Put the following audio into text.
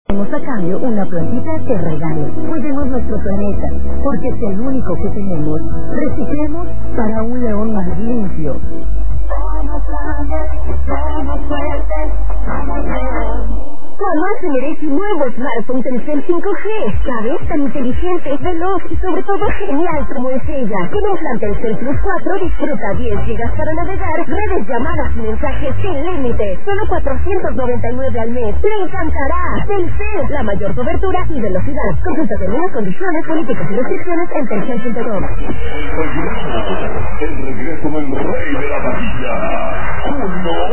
Tenemos a cambio una plantita de regalo. Cuidemos nuestro planeta, porque es el único que tenemos. Reciclemos para un león más limpio. Somos grandes, somos fuertes, somos león. Mamá se merece un nuevo smartphone Telcel 5G, ¿sabes? Tan inteligente, veloz y sobre todo genial como es ella. Con un plan Telcel Plus 4 disfruta 10 gigas para navegar, redes, llamadas y mensajes sin límite. Solo 499 al mes. ¡Te encantará! Telcel, la mayor cobertura y velocidad. Consulta términos, condiciones, políticas y restricciones en telcel.com. El regreso del rey de la taquilla.